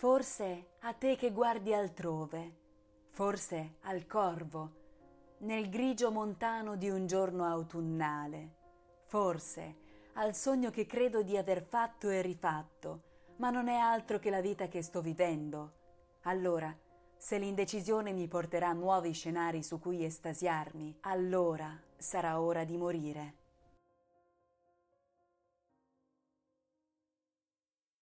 Forse a te che guardi altrove, forse al corvo, nel grigio montano di un giorno autunnale, forse al sogno che credo di aver fatto e rifatto, ma non è altro che la vita che sto vivendo. Allora, se l'indecisione mi porterà nuovi scenari su cui estasiarmi, allora sarà ora di morire.